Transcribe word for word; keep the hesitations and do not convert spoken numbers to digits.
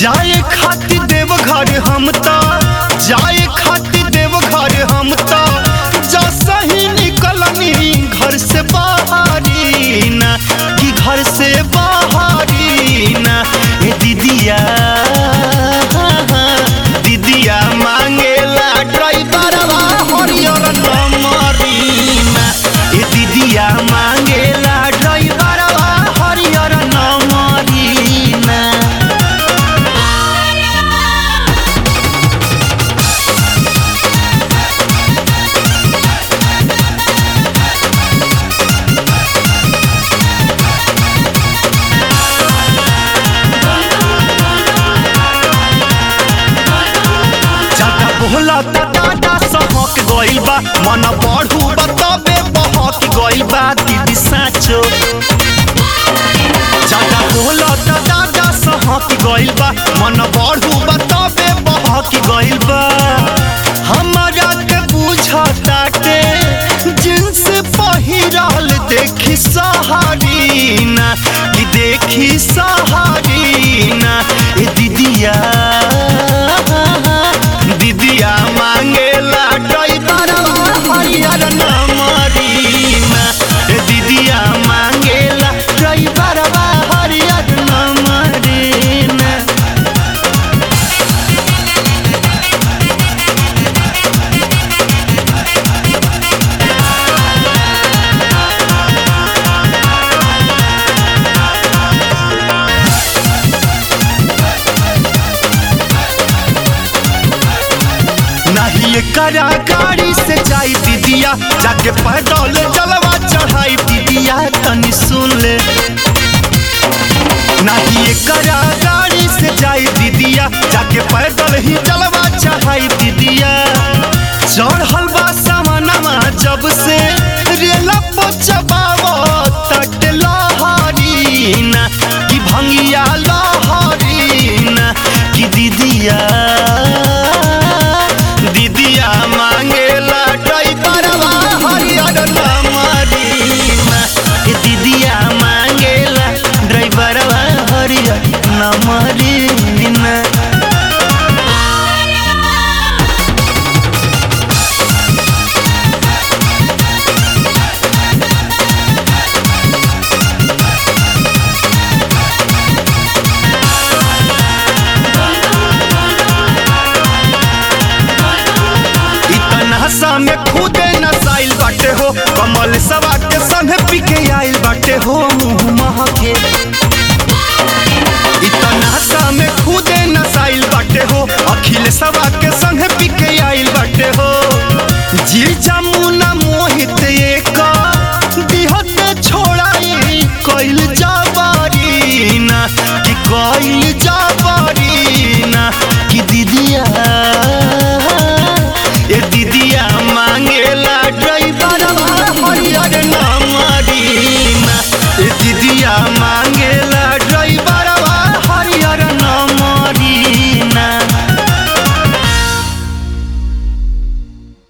जाए खातिर देव घर हम ता जाए खातिर देव घर हम ता जा सही निकलनी घर से बाहरी ना कि घर से बाहरी ना ए दीदिया दीदिया मांगेला ड्राइवरवा हरियर नमरी ना ए दीदिया मांगेला ड्राइवरवा हरियर नमरी ना। बोला दादा सहक गइल बा मन बढ़ू बताबे बहक गइल बा दीदी साचो ज्यादा बोला दादा सहक गइल बा मन बढ़ू बताबे बहक गइल बा हमरा के बुझताटे जिन्स पहिरल देखी सहारी ना कि देखी सहारी ना ए दीदिया दीदिया मांगेला ड्राइवरवा हरियर नमरी ना ए दीदिया मांगेला ड्राइवरवा हरियर नमरी ना। नहीं करा गाड़ी से जाई दीदिया जाके पैदल जलवा चढ़ाई दीदिया तनी सुन ले नहीं करा गाड़ी से जाई दीदिया जाके पैदल ही जलवा चढ़ाई दीदिया चढ़ल बा सामनवा जब से रेला पचबावो तट लहरी ना कि भंगिया लहरी ना कि दीदिया दीदिया मांगेला ड्राइवरवा हरियर नमरी ना ए दीदिया मांगेला ड्राइवरवा हरियर नमरी ना। नशा में खुदे नसाइल बाटे हो कमल सवा के संग पी के आइल बाटे हो मुँह महके इतना नशा में खुदे नसाइल बाटे हो अखिल सवा के संग पी के आइल बाटे हो जी जमुना मोहित एक दिहत छोड़ाई कइल जाबारी ना कि कइल जाबारी ना कि दीदिया ए दीदिया मांगेला